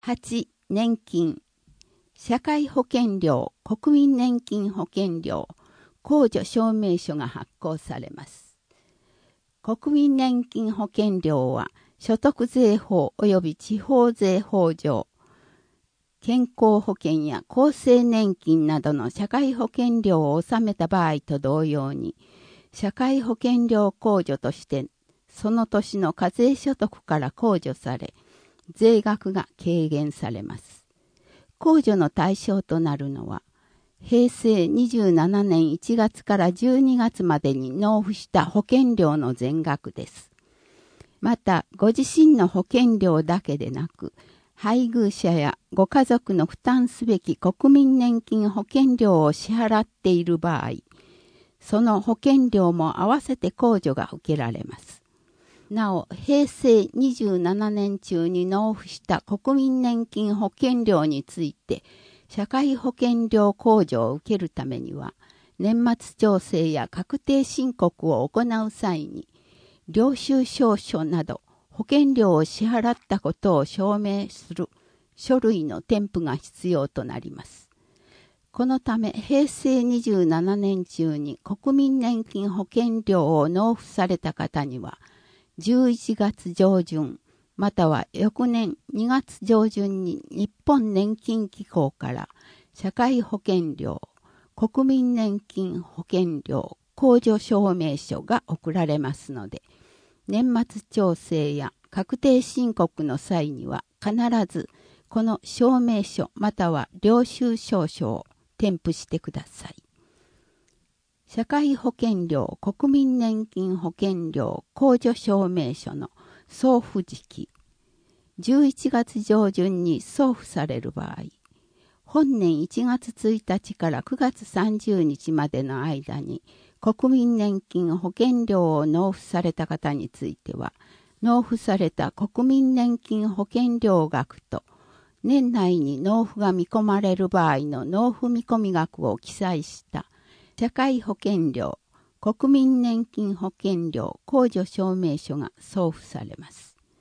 8、年金。社会保険料、国民年金保険料、控除証明書が発行されます。国民年金保険料は、所得税法及び地方税法上、健康保険や厚生年金などの社会保険料を納めた場合と同様に、社会保険料控除として、その年の課税所得から控除され、税額が軽減されます。控除の対象となるのは、平成27年1月から12月までに納付した保険料の全額です。また、ご自身の保険料だけでなく、配偶者やご家族の負担すべき国民年金保険料を支払っている場合、その保険料も合わせて控除が受けられます。なお、平成27年中に納付した国民年金保険料について、社会保険料控除を受けるためには、年末調整や確定申告を行う際に、領収証書など保険料を支払ったことを証明する書類の添付が必要となります。このため、平成27年中に国民年金保険料を納付された方には、11月上旬、または翌年2月上旬に日本年金機構から社会保険料、国民年金保険料、控除証明書が送られますので、年末調整や確定申告の際には必ずこの証明書または領収証書を添付してください。社会保険料、国民年金保険料、控除証明書の送付時期、11月上旬に送付される場合、本年1月1日から9月30日までの間に国民年金保険料を納付された方については、納付された国民年金保険料額と、年内に納付が見込まれる場合の納付見込み額を記載した社会保険料、国民年金保険料控除証明書が送付されます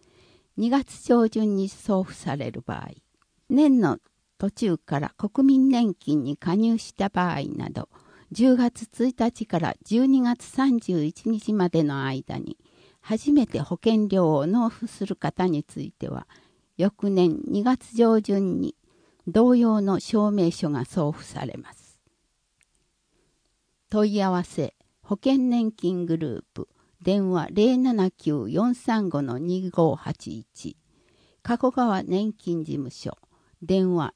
。2月上旬に送付される場合、年の途中から国民年金に加入した場合など、10月1日から12月31日までの間に、初めて保険料を納付する方については、翌年2月上旬に同様の証明書が送付されます。問い合わせ、保険年金グループ、電話 079-435-2581、加古川年金事務所、電話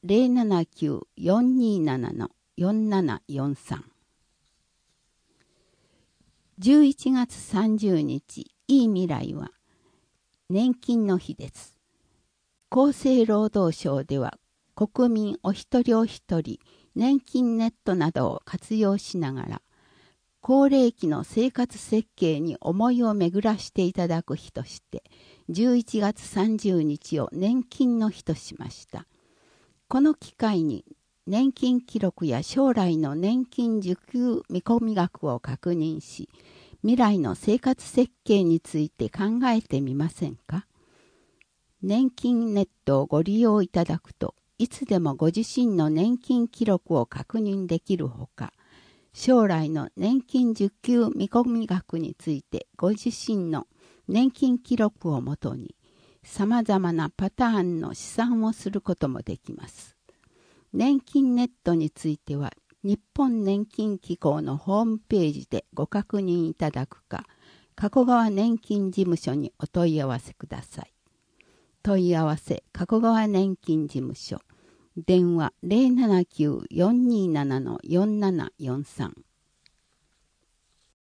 079-427-4743。11月30日、いい未来は、年金の日です。厚生労働省では、国民お一人お一人、年金ネットなどを活用しながら、高齢期の生活設計に思いを巡らしていただく日として、11月30日を年金の日としました。この機会に、年金記録や将来の年金受給見込み額を確認し、未来の生活設計について考えてみませんか？年金ネットをご利用いただくと、いつでもご自身の年金記録を確認できるほか、将来の年金受給見込み額についてご自身の年金記録をもとに、様々なパターンの試算をすることもできます。年金ネットについては、日本年金機構のホームページでご確認いただくか、加古川年金事務所にお問い合わせください。問い合わせ、加古川年金事務所、電話 079-427-4743。